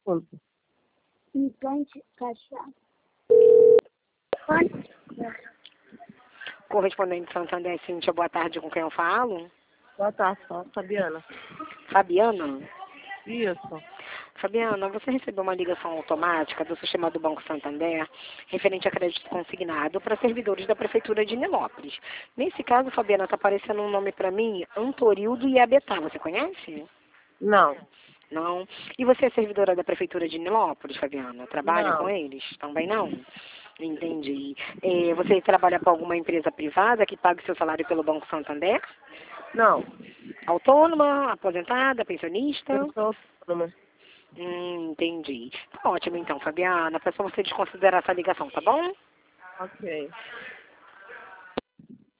assunto? Implante capilar. Correspondente Santander, Cíntia, boa tarde, com quem eu falo? Boa tarde, fala, Fabiana. Fabiana? Isso. Fabiana, você recebeu uma ligação automática do sistema do Banco Santander referente a crédito consignado para servidores da Prefeitura de Nilópolis. Nesse caso, Fabiana, está aparecendo um nome para mim, Antorildo Iabetá. Você conhece? Não. Não. E você é servidora da Prefeitura de Nilópolis, Fabiana? Trabalha Não. com eles? Também não? Entendi. Você trabalha para alguma empresa privada que pague seu salário pelo Banco Santander? Não. Autônoma, aposentada, pensionista? Eu sou autônoma. Entendi. Tá ótimo então, Fabiana. Para você desconsiderar essa ligação, tá bom? Ok.